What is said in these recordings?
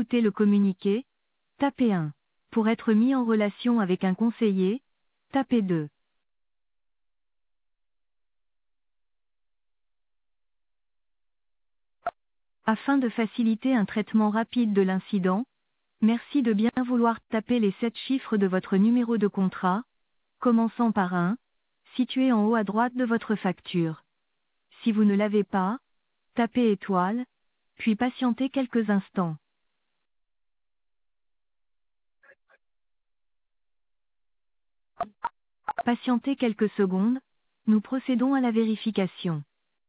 écouter le communiqué, tapez 1. Pour être mis en relation avec un conseiller, tapez 2. Afin de faciliter un traitement rapide de l'incident, merci de bien vouloir taper les 7 chiffres de votre numéro de contrat, commençant par 1, situé en haut à droite de votre facture. Si vous ne l'avez pas, tapez étoile, puis patientez quelques instants. Patientez quelques secondes, nous procédons à la vérification.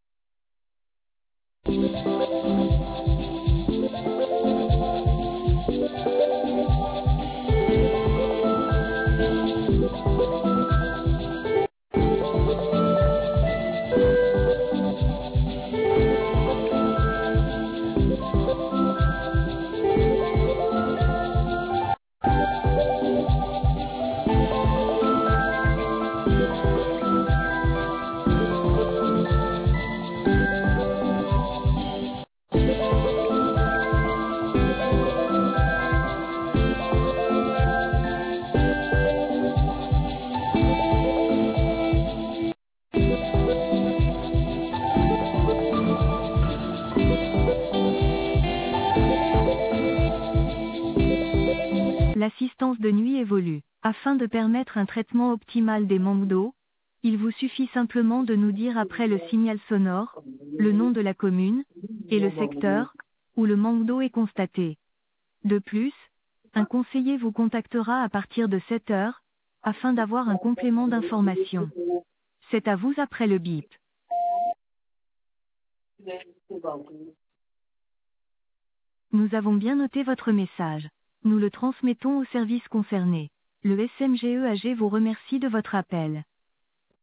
L'assistance de nuit évolue. Afin de permettre un traitement optimal des manques d'eau, il vous suffit simplement de nous dire après le signal sonore, le nom de la commune, et le secteur, où le manque d'eau est constaté. De plus, un conseiller vous contactera à partir de 7 heures, afin d'avoir un complément d'information. C'est à vous après le bip. Nous avons bien noté votre message. Nous le transmettons au service concerné. Le SMGEAG vous remercie de votre appel.